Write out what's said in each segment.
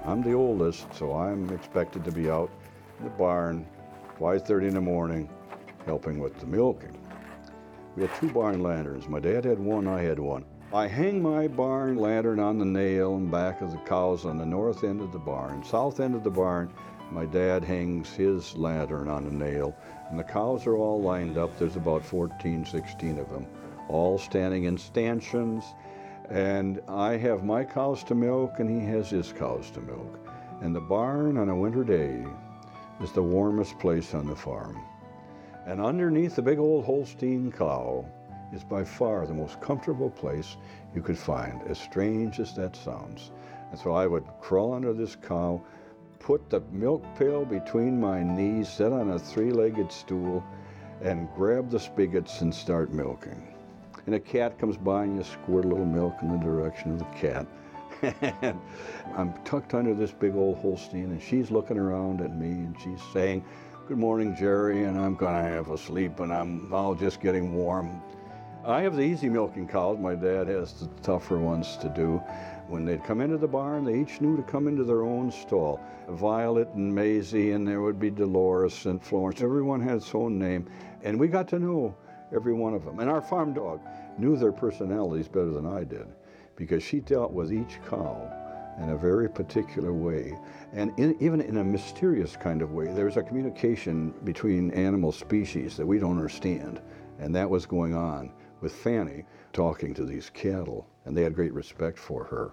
I'm the oldest, so I'm expected to be out in the barn 5:30 in the morning helping with the milking. We had 2 barn lanterns. My dad had one, I had one. I hang my barn lantern on the nail in back of the cows on the north end of the barn. South end of the barn, my dad hangs his lantern on the nail, and the cows are all lined up. There's about 14, 16 of them, all standing in stanchions, and I have my cows to milk, and he has his cows to milk. And the barn on a winter day is the warmest place on the farm. And underneath the big old Holstein cow is by far the most comfortable place you could find, as strange as that sounds. And so I would crawl under this cow, put the milk pail between my knees, sit on a 3-legged stool, and grab the spigots and start milking. And a cat comes by and you squirt a little milk in the direction of the cat. And I'm tucked under this big old Holstein, and she's looking around at me and she's saying, "Good morning, Jerry," and I'm gonna have a sleep, and I'm all just getting warm. I have the easy milking cows. My dad has the tougher ones to do. When they'd come into the barn, they each knew to come into their own stall. Violet and Maisie, and there would be Dolores and Florence. Everyone had its own name, and we got to know every one of them. And our farm dog knew their personalities better than I did, because she dealt with each cow in a very particular way, and even in a mysterious kind of way. There's a communication between animal species that we don't understand, and that was going on with Fanny talking to these cattle, and they had great respect for her.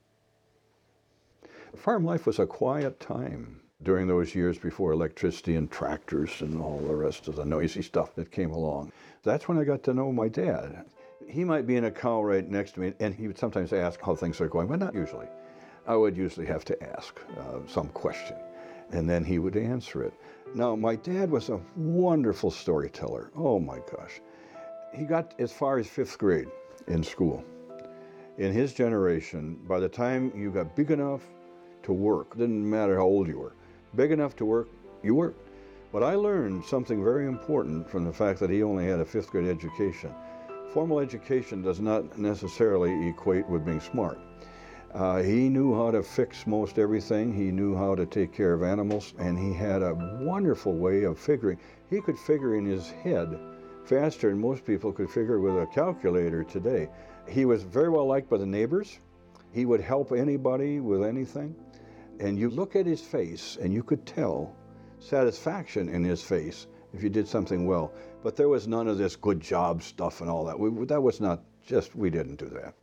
Farm life was a quiet time during those years before electricity and tractors and all the rest of the noisy stuff that came along. That's when I got to know my dad. He might be in a cow right next to me, and he would sometimes ask how things are going, but not usually. I would usually have to ask some question, and then he would answer it. Now, my dad was a wonderful storyteller. Oh my gosh. He got as far as 5th grade in school. In his generation, by the time you got big enough to work, didn't matter how old you were, big enough to work, you worked. But I learned something very important from the fact that he only had a 5th grade education. Formal education does not necessarily equate with being smart. He knew how to fix most everything. He knew how to take care of animals, and he had a wonderful way of figuring. He could figure in his head faster than most people could figure with a calculator today. He was very well liked by the neighbors. He would help anybody with anything. And you look at his face and you could tell satisfaction in his face if you did something well. But there was none of this good job stuff and all that. That was not just, we didn't do that.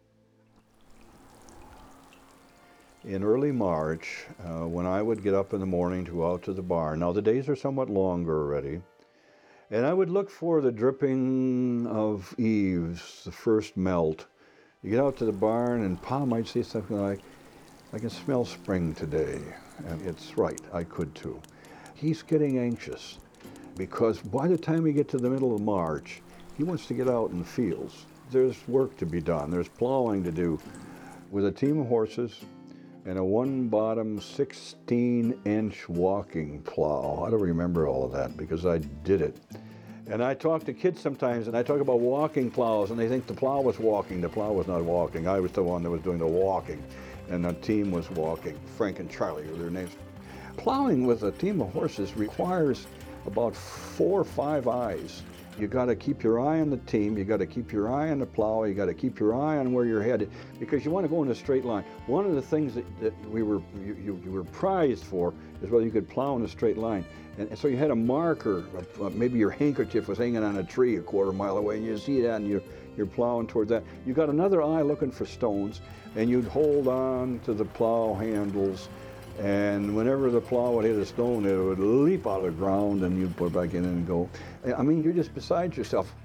In early March, when I would get up in the morning to go out to the barn, now the days are somewhat longer already, and I would look for the dripping of eaves, the first melt. You get out to the barn and Pa might say something like, "I can smell spring today." And it's right, I could too. He's getting anxious because by the time we get to the middle of March, he wants to get out in the fields. There's work to be done. There's plowing to do with a team of horses and a one-bottom 16-inch walking plow. I don't remember all of that because I did it. And I talk to kids sometimes, and I talk about walking plows, and they think the plow was walking. The plow was not walking. I was the one that was doing the walking, and the team was walking. Frank and Charlie were their names. Plowing with a team of horses requires about 4 or 5 eyes. You got to keep your eye on the team, you got to keep your eye on the plow, you got to keep your eye on where you're headed, because you want to go in a straight line. One of the things that you were prized for is whether you could plow in a straight line. And so you had a marker, maybe your handkerchief was hanging on a tree a quarter mile away, and you see that and you're plowing toward that. You got another eye looking for stones, and you'd hold on to the plow handles, and whenever the plow would hit a stone, it would leap out of the ground, and you'd put it back in and go. I mean, you're just beside yourself.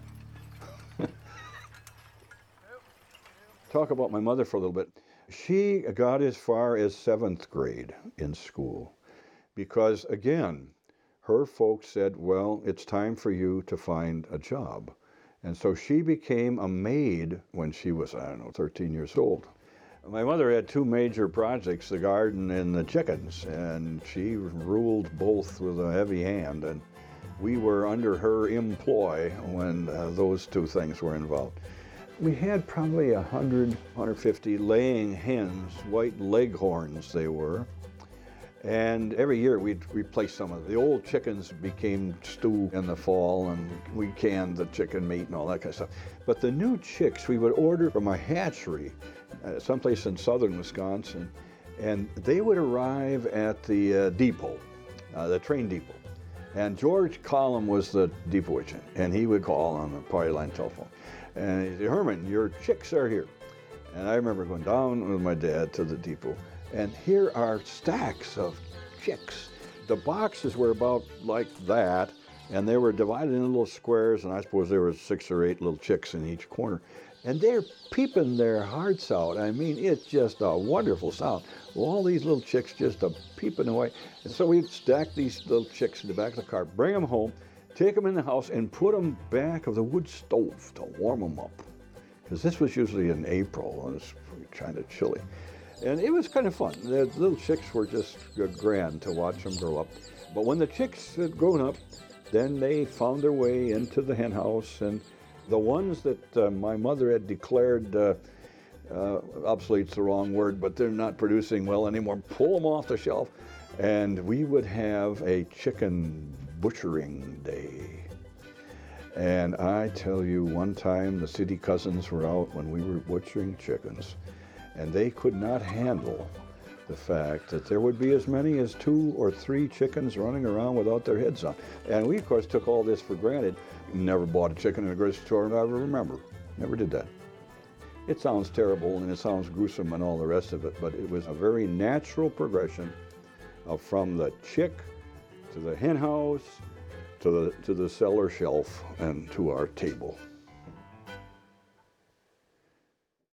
Talk about my mother for a little bit. She got as far as 7th grade in school because, again, her folks said, well, it's time for you to find a job. And so she became a maid when she was, 13 years old. My mother had 2 major projects, the garden and the chickens, and she ruled both with a heavy hand, and we were under her employ when those 2 things were involved. We had probably 100, 150 laying hens, white leghorns they were, And every year we'd replace some of it. The old chickens became stew in the fall, and we canned the chicken meat and all that kind of stuff. But the new chicks we would order from a hatchery someplace in southern Wisconsin, and they would arrive at the depot, the train depot. And George Collum was the depot agent, and he would call on the party line telephone. And he'd say, "Herman, your chicks are here." And I remember going down with my dad to the depot, and here are stacks of chicks. The boxes were about like that, and they were divided into little squares, and I suppose there were 6 or 8 little chicks in each corner. And they're peeping their hearts out. I mean, it's just a wonderful sound. Well, all these little chicks just peeping away. And so we'd stack these little chicks in the back of the car, bring them home, take them in the house, and put them back of the wood stove to warm them up. Because this was usually in April, and it's kind of chilly. And it was kind of fun. The little chicks were just grand to watch them grow up. But when the chicks had grown up, then they found their way into the hen house, and the ones that my mother had declared, obsolete's the wrong word, but they're not producing well anymore, pull them off the shelf, and we would have a chicken butchering day. And I tell you, one time the city cousins were out when we were butchering chickens, and they could not handle the fact that there would be as many as 2 or 3 chickens running around without their heads on. And we, of course, took all this for granted. Never bought a chicken in a grocery store, and I ever remember. Never did that. It sounds terrible, and it sounds gruesome and all the rest of it, but it was a very natural progression from the chick to the hen house to the cellar shelf and to our table.